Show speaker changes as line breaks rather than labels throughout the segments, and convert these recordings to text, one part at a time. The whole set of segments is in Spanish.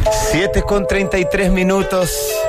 7:33.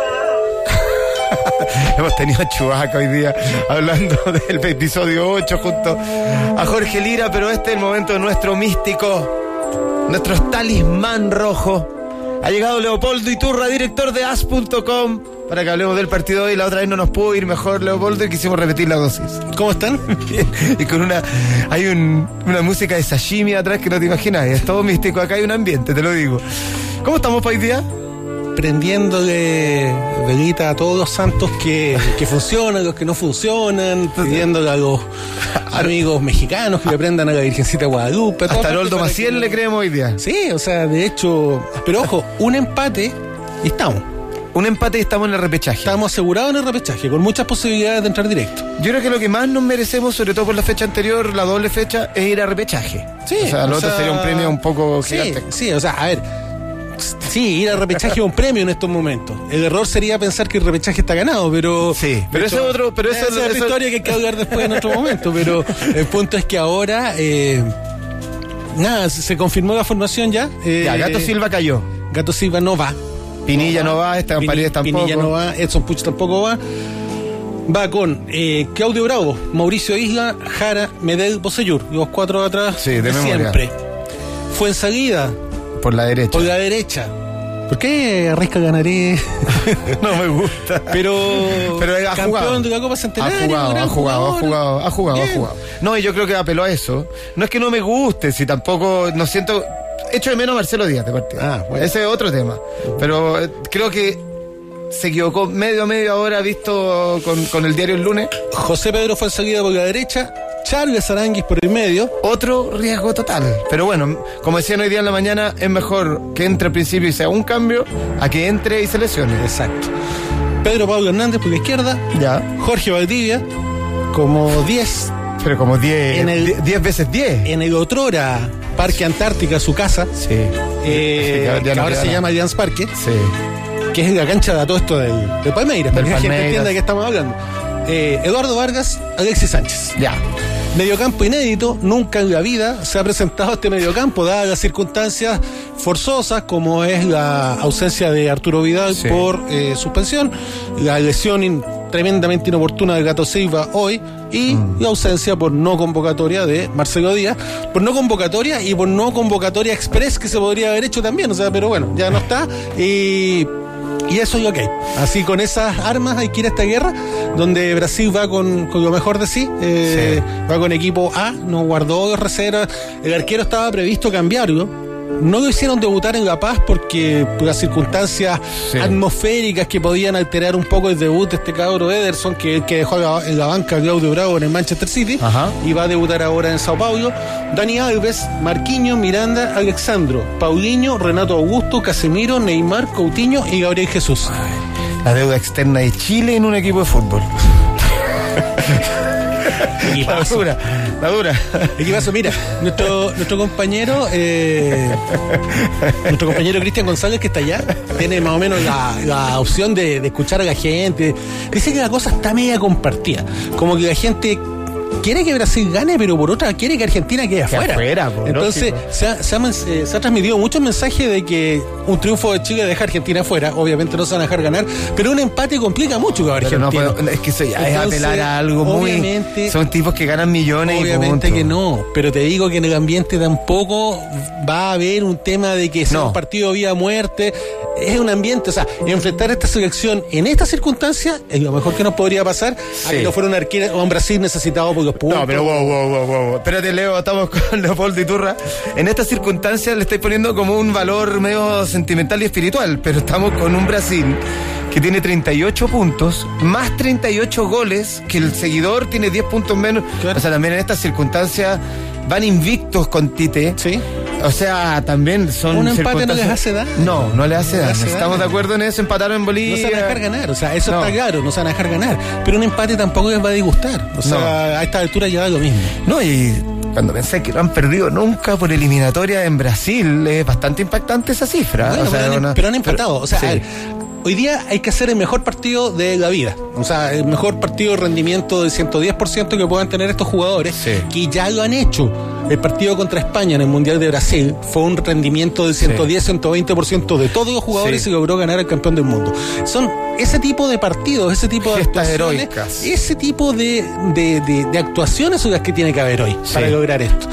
Hemos tenido a Chewbacca hoy día hablando del episodio 8 junto a Jorge Lira, pero este es el momento de nuestro místico, nuestro talismán rojo. Ha llegado Leopoldo Iturra, director de as.com, para que hablemos del partido hoy. La otra vez no nos pudo ir mejor, Leopoldo, y quisimos repetir la dosis.
¿Cómo están?
Y con hay una música de sashimi atrás que no te imaginas. Es todo místico, acá hay un ambiente, te lo digo. ¿Cómo estamos para hoy día?
Prendiéndole velita a todos los santos que funcionan, los que no funcionan, pidiéndole a los amigos mexicanos que le prendan a la Virgencita Guadalupe.
Hasta Haroldo Maciel le creemos hoy día.
Sí, o sea, de hecho, pero ojo, un empate y estamos.
Un empate y estamos en el repechaje.
Estamos asegurados en el repechaje, con muchas posibilidades de entrar directo.
Yo creo que lo que más nos merecemos, sobre todo por la fecha anterior, la doble fecha, es ir a repechaje.
Sí,
o sea, lo otro sería un premio un poco gigante.
Sí, o sea, a ver, sí, ir al repechaje es un premio en estos momentos. El error sería pensar que el repechaje está ganado, pero...
Sí, pero ese es otro... Pero
esa es otra historia que hay que hablar después en otro momento, pero el punto es que ahora... nada, se confirmó la formación ya.
Ya, Gato Silva cayó.
Gato Silva no va.
Pinilla no va, Esteban Paredes tampoco.
Pinilla no va, Edson Puch tampoco va. Va con Claudio Bravo, Mauricio Isla, Jara, Medel, Bocellur. Los cuatro atrás
sí, de
siempre. Fuensalida.
Por la derecha.
Por la derecha. ¿Por qué Arrisca Ganaré?
No me gusta.
Pero
ha
campeón
jugado
de la Copa Centenario.
Ha jugado. No, y yo creo que apeló a eso. No es que no me guste, si tampoco no siento... Echo de menos a Marcelo Díaz de partido. Bueno. Ese es otro tema. Pero creo que se equivocó medio ahora visto con el diario El Lunes.
José Pedro fue enseguida por la derecha, Charles Aranguis por el medio.
Otro riesgo total. Pero bueno, como decían hoy día en la mañana, es mejor que entre al principio y sea un cambio a que entre y se lesione.
Exacto. Pedro Pablo Hernández por la izquierda.
Ya.
Jorge Valdivia como 10.
Pero como 10 veces 10.
En el otrora Parque Antártica, su casa.
Sí.
Que ahora se llama Allianz Parque.
Sí.
Que es la cancha de todo esto del Palmeiras, para que la gente entienda de qué estamos hablando. Eduardo Vargas, Alexis Sánchez.
Ya.
Mediocampo inédito, nunca en la vida se ha presentado este mediocampo, dadas las circunstancias forzosas, como es la ausencia de Arturo Vidal por suspensión, la lesión tremendamente inoportuna de Gato Silva hoy, y la ausencia por no convocatoria de Marcelo Díaz, por no convocatoria y por no convocatoria express que se podría haber hecho también, o sea, pero bueno, ya no está, y eso es lo que hay. Así, con esas armas hay que ir a esta guerra, donde Brasil va con lo mejor de sí, va con equipo A, no guardó dos reservas, el arquero estaba previsto cambiarlo. No lo hicieron debutar en La Paz porque por las circunstancias atmosféricas que podían alterar un poco el debut de este cabro Ederson, que dejó en la banca Claudio Bravo en el Manchester City. Ajá. Y va a debutar ahora en Sao Paulo. Dani Alves, Marquinhos, Miranda, Alexandro, Paulinho, Renato Augusto, Casemiro, Neymar, Coutinho y Gabriel Jesús.
La deuda externa de Chile en un equipo de fútbol. La dura.
Equipazo, mira, nuestro compañero Cristian González, que está allá, tiene más o menos la opción de escuchar a la gente. Dice que la cosa está media compartida, como que la gente quiere que Brasil gane, pero por otra quiere que Argentina quede afuera. Entonces se ha transmitido muchos mensajes de que un triunfo de Chile deja a Argentina afuera. Obviamente no se van a dejar ganar, pero un empate complica mucho a Argentina.
No, es que eso ya es apelar a algo muy... Son tipos que ganan millones.
Obviamente que no, pero te digo que en el ambiente tampoco va a haber un tema de que sea un partido de vida o muerte. Es un ambiente, o sea, enfrentar esta selección en estas circunstancias es lo mejor que nos podría pasar a que no fuera un Brasil necesitado por los puntos.
No, pero wow. Espérate, Leo, estamos con Leopoldo Iturra. En estas circunstancias le estoy poniendo como un valor medio sentimental y espiritual, pero estamos con un Brasil que tiene 38 puntos, más 38 goles, que el seguidor tiene 10 puntos menos. Claro. O sea, también en estas circunstancias van invictos con Tite. Sí. O sea, también son...
¿Un empate no les hace daño?
No les hace daño. Estamos de acuerdo en eso, empataron en Bolivia.
No se van a dejar ganar, o sea, eso está claro, no se van a dejar ganar. Pero un empate tampoco les va a disgustar. O sea, a esta altura ya da lo mismo.
No, y cuando pensé que no han perdido nunca por eliminatoria en Brasil, es bastante impactante esa cifra.
Bueno,
o sea,
pero han empatado. O sea, a ver, hoy día hay que hacer el mejor partido de la vida. O sea, el mejor partido de rendimiento del 110% que puedan tener estos jugadores, que ya lo han hecho. el partido contra España en el Mundial de Brasil fue un rendimiento del 110-120% de todos los jugadores y logró ganar al campeón del mundo. Son ese tipo de partidos, ese tipo de
gestas
actuaciones,
heroicas,
ese tipo de actuaciones son las que tiene que haber hoy para lograr esto.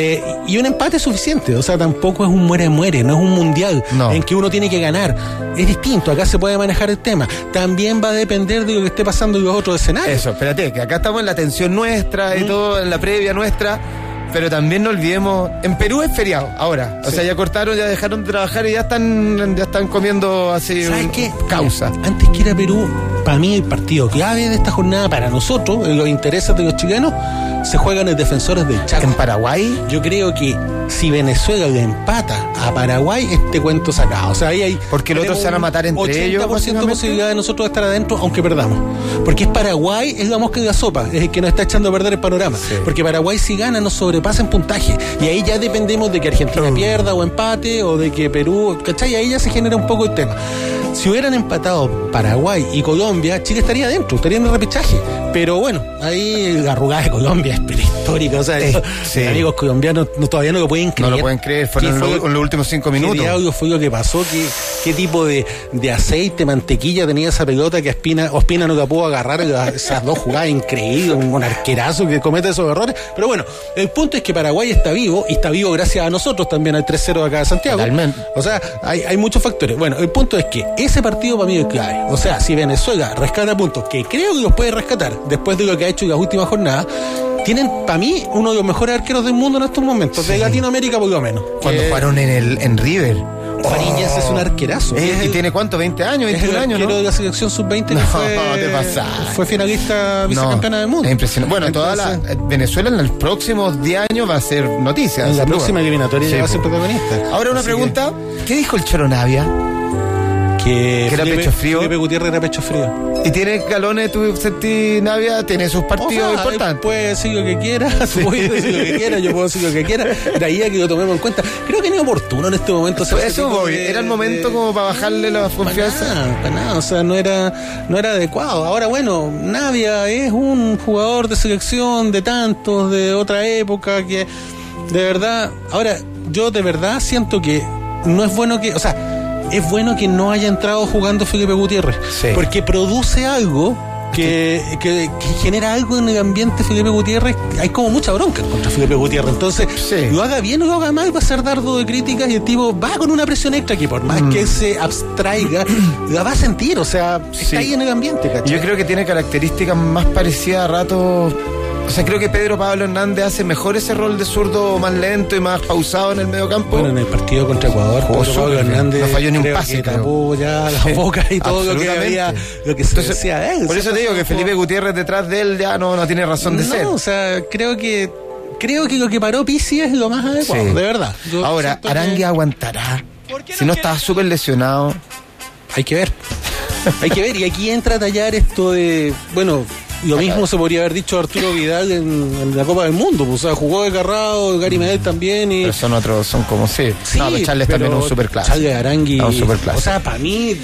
Y un empate es suficiente, o sea, tampoco es un muere-muere, no es un mundial en que uno tiene que ganar. Es distinto, acá se puede manejar el tema. También va a depender de lo que esté pasando en los otros escenarios.
Eso, espérate, que acá estamos en la tensión nuestra y todo, en la previa nuestra. Pero también no olvidemos, en Perú es feriado ahora. O sea, ya cortaron, ya dejaron de trabajar y ya están comiendo así.
¿Sabes qué?
Causa.
Antes que era Perú, para mí el partido clave de esta jornada, para nosotros, en los intereses de los chilenos, se juegan los Defensores del Chaco.
¿En Paraguay?
Yo creo que si Venezuela le empata a Paraguay, este cuento sacado. O sea, ahí hay.
Porque los otros se van a matar entre ellos.
80% de posibilidad de nosotros estar adentro, aunque perdamos. Porque es Paraguay, es la mosca de la sopa, es el que nos está echando a perder el panorama. Sí. Porque Paraguay, si gana, nos sobrepasa en puntaje. Y ahí ya dependemos de que Argentina pierda o empate, o de que Perú. ¿Cachai? Ahí ya se genera un poco el tema. Si hubieran empatado Paraguay y Colombia, Chile estaría adentro, estaría en el repechaje. Pero bueno, ahí la arrugada de Colombia es prehistórica. O sea, amigos colombianos todavía no lo pueden creer.
No lo pueden creer, fueron en los últimos 5 minutos.
¿Qué diablo fue lo que pasó? ¿Qué tipo de aceite, mantequilla tenía esa pelota que Ospina no la pudo agarrar? Esas dos jugadas increíbles, un arquerazo que comete esos errores. Pero bueno, el punto es que Paraguay está vivo, y está vivo gracias a nosotros también, al 3-0 acá de Santiago.
Totalmente.
O sea, hay muchos factores. Bueno, el punto es que ese partido para mí es clave. O sea, si Venezuela rescata puntos, que creo que los puede rescatar después de lo que ha hecho en las últimas jornadas, tienen para mí uno de los mejores arqueros del mundo en estos momentos, de Latinoamérica por lo menos.
Cuando jugaron en River.
Fariñas es un arquerazo.
¿Y tiene cuánto? ¿20 años? ¿21 años?
Es el arquero de la selección sub-20 que fue finalista vicecampeona del mundo.
Es impresionante. Bueno, entonces, Venezuela en los próximos 10 años va a ser noticia.
En la próxima eliminatoria va a ser protagonista.
Ahora una pregunta. ¿Qué dijo el Choro Navia?
Que
era pecho frío.
Felipe Gutiérrez era pecho frío.
¿Y tiene galones, tú sentís, Navia? ¿Tiene sus partidos importantes?
Puede decir lo que quiera, puede decir lo que quiera, yo puedo decir lo que quiera. De ahí a que lo tomemos en cuenta. Creo que no es oportuno en este momento.
Eso voy. Era el momento como para bajarle la confianza.
Para nada, o sea, no era adecuado. Ahora, bueno, Navia es un jugador de selección de tantos, de otra época, que de verdad, ahora, yo de verdad siento que no es bueno que, o sea, es bueno que no haya entrado jugando Felipe Gutiérrez, porque produce algo que genera algo en el ambiente. Felipe Gutiérrez, hay como mucha bronca contra Felipe Gutiérrez, entonces lo haga bien o lo haga mal va a ser dardo de críticas, y el tipo va con una presión extra que por más que se abstraiga la va a sentir, o sea, está ahí en el ambiente, ¿cachai?
Yo creo que tiene características más parecidas a ratos. O sea, creo que Pedro Pablo Hernández hace mejor ese rol de zurdo más lento y más pausado en el medio campo.
Bueno, en el partido contra Ecuador, Pedro Pablo Hernández
no falló ni un pase,
tapó ya las bocas y todo lo que había, lo que se decía de él.
Por eso te digo que Felipe Gutiérrez detrás de él ya no tiene razón de ser.
O sea, creo que lo que paró Pizzi es lo más adecuado, de verdad.
Ahora, Arangui aguantará. Si no estaba súper lesionado.
Hay que ver. Y aquí entra a tallar esto de, bueno, lo mismo se podría haber dicho Arturo Vidal en la Copa del Mundo, pues, o sea, jugó desgarrado, Gary Medel también.
Pero son otros, son como no, Charles también un superclase.
Charles Arangui,
o
sea, para mí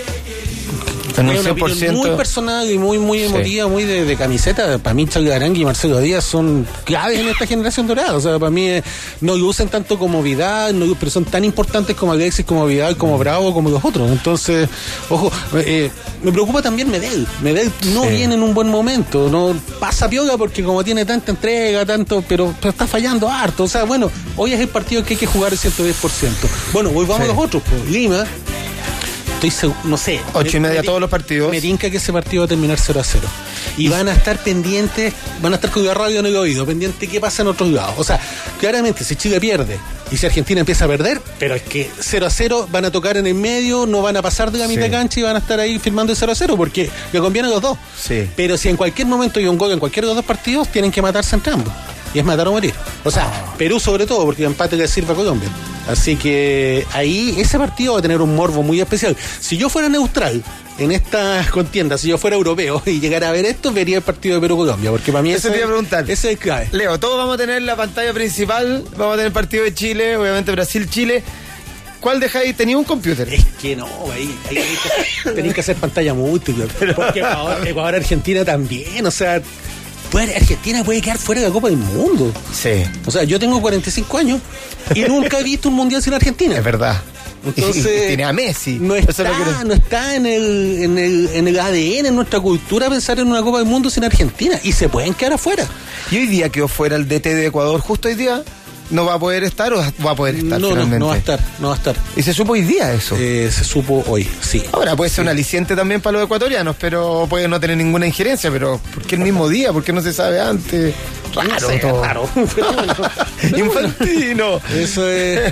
en un 100%,
una opinión muy personal y muy emotiva, muy de camiseta. Para mí Charles Arangui y Marcelo Díaz son claves en esta generación dorada. O sea, para mí no lo usan tanto como Vidal, pero son tan importantes como Alexis, como Vidal, como Bravo, como los otros. Entonces, ojo, me preocupa también Medel. Medel no viene en un buen momento, no pasa piola porque como tiene tanta entrega, pero está fallando harto. O sea, bueno, hoy es el partido que hay que jugar el 110%. Bueno, volvamos a los otros, pues. Lima, estoy seguro, no sé.
8:30 todos los partidos.
Me tinca que ese partido va a terminar 0-0. Y van a estar pendientes, van a estar con la radio en el oído, pendiente qué pasa en otros lados. O sea, claramente, si Chile pierde y si Argentina empieza a perder, pero es que 0-0 van a tocar en el medio, no van a pasar de la mitad de cancha y van a estar ahí firmando el 0-0 porque le conviene a los dos. Pero si en cualquier momento hay un gol en cualquiera de los dos partidos, tienen que matarse entre ambos. Y es matar o morir. O sea, Perú sobre todo, porque el empate le sirve a Colombia. Así que ahí ese partido va a tener un morbo muy especial. Si yo fuera neutral en estas contiendas, si yo fuera europeo y llegara a ver esto, vería el partido de Perú-Colombia, porque para mí
eso te iba a preguntar.
Ese es el clave.
Leo, todos vamos a tener la pantalla principal, vamos a tener el partido de Chile, obviamente Brasil-Chile. ¿Cuál dejáis? ¿Tenía un computer?
Es que no, ahí tenéis que hacer pantalla múltiple. Porque Ecuador-Argentina también, o sea, Argentina puede quedar fuera de la Copa del Mundo.
Sí.
O sea, yo tengo 45 años y nunca he visto un mundial sin Argentina.
Es verdad.
Entonces,
tiene a Messi.
No está en el ADN, en nuestra cultura, pensar en una Copa del Mundo sin Argentina. Y se pueden quedar afuera.
Y hoy día quedó fuera el DT de Ecuador, justo hoy día. ¿No va a poder estar o va a poder estar finalmente?
No va a estar.
¿Y se supo hoy día eso?
Se supo hoy, sí.
Ahora puede ser un aliciente también para los ecuatorianos, pero puede no tener ninguna injerencia, pero ¿por qué el mismo día? ¿Por qué no se sabe antes?
Raro. Pero
Infantino.
Eso es.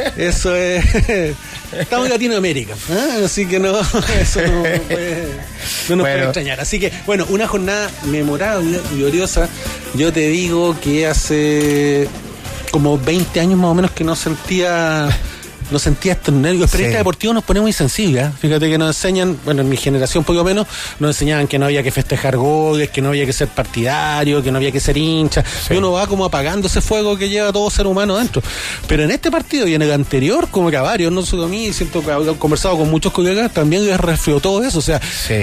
Estamos en Latinoamérica, así que no nos puede extrañar. Así que, bueno, una jornada memorable, gloriosa. Yo te digo que hace como 20 años más o menos que no sentía estos nervios. Los periodistas deportivos nos ponemos muy sensibles, Fíjate que nos enseñan, bueno, en mi generación poco menos, nos enseñaban que no había que festejar goles, que no había que ser partidario, que no había que ser hincha. Y uno va como apagando ese fuego que lleva todo ser humano dentro. Pero en este partido y en el anterior, como que a varios, no solo a mí, siento que he conversado con muchos colegas, también les resfrió todo eso. O sea,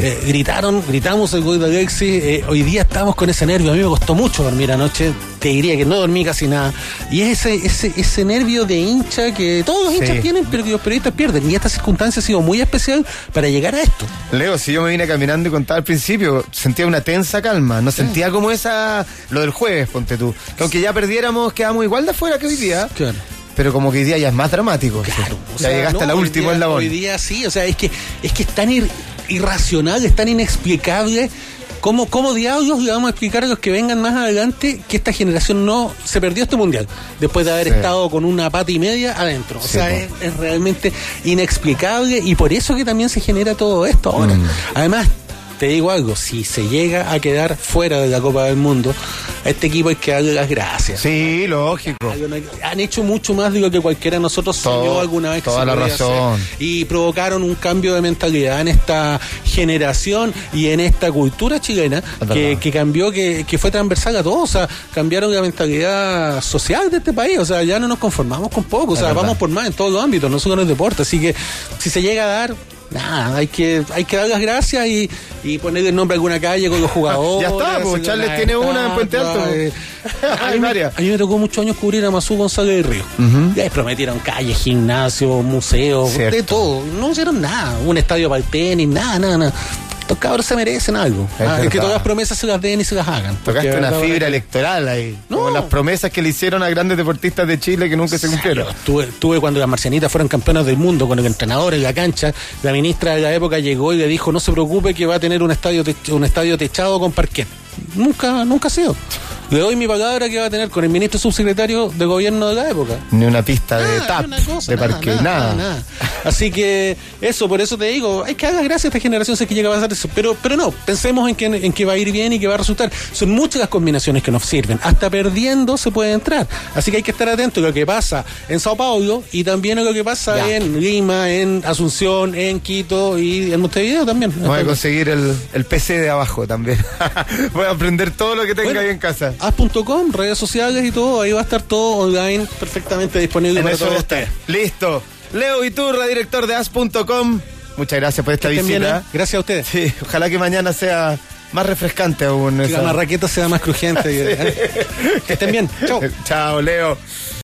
gritamos el gol de Alexis. Hoy día estamos con ese nervio. A mí me costó mucho dormir anoche. Te diría que no dormí casi nada. Y es ese nervio de hincha que todos los hinchas tienen, pero que los periodistas pierden. Y esta circunstancia ha sido muy especial para llegar a esto.
Leo, si yo me vine caminando y contaba al principio, sentía una tensa calma. No sentía como lo del jueves, ponte tú. Que aunque ya perdiéramos, quedamos igual de afuera que hoy día.
Claro.
Pero como que hoy día ya es más dramático.
Claro.
O sea, llegaste a la última eslabón.
Hoy día sí, o sea, es que es tan irracional, es tan inexplicable. ¿Cómo diablos le vamos a explicar a los que vengan más adelante que esta generación no se perdió este mundial después de haber estado con una pata y media adentro? O sea, es realmente inexplicable y por eso que también se genera todo esto ahora. Además, te digo algo, si se llega a quedar fuera de la Copa del Mundo, a este equipo hay que darle las gracias.
Sí, lógico.
Han hecho mucho más de lo que cualquiera de nosotros soñó alguna vez que
toda
se
la
podía
razón
hacer. Y provocaron un cambio de mentalidad en esta generación y en esta cultura chilena que cambió, que fue transversal a todos. O sea, cambiaron la mentalidad social de este país. O sea, ya no nos conformamos con poco. O sea, vamos por más en todos los ámbitos, no solo en el deporte. Así que si se llega a dar, nada, hay que dar las gracias y ponerle el nombre a alguna calle con los jugadores.
Ya está, pues Charles tiene una en Puente Alto. Hay varias.
A mí me tocó muchos años cubrir a Masú González del Río. Y ahí prometieron calles, gimnasios, museos, de todo. No hicieron nada. Un estadio para el tenis, nada. Estos cabros se merecen algo. Es que todas las promesas se las den y se las hagan.
Tocaste una fibra electoral ahí. No. Como las promesas que le hicieron a grandes deportistas de Chile que nunca se cumplieron.
Tuve cuando las marcianitas fueron campeonas del mundo con el entrenador en la cancha. La ministra de la época llegó y le dijo: no se preocupe que va a tener un estadio techado con parquet. Nunca ha sido. Le doy mi palabra que va a tener con el ministro subsecretario de gobierno de la época.
Ni una pista de tap, de parque, nada.
Así que eso, por eso te digo, hay que dar las gracias a esta generación si es que llega a pasar eso. Pero no, pensemos en que va a ir bien y que va a resultar. Son muchas las combinaciones que nos sirven. Hasta perdiendo se puede entrar. Así que hay que estar atento a lo que pasa en Sao Paulo y también a lo que pasa en Lima, en Asunción, en Quito y en Montevideo también.
Voy a conseguir el PC de abajo también. Voy a aprender todo lo que tenga ahí en casa.
As.com, redes sociales y todo, ahí va a estar todo online perfectamente disponible para todos ustedes.
Listo. Leo Iturra, director de As.com. Muchas gracias por esta visita.
Bien, gracias a ustedes.
Sí, ojalá que mañana sea más refrescante aún.
Que la marraqueta sea más crujiente. Que estén bien. Chao.
Chao, Leo.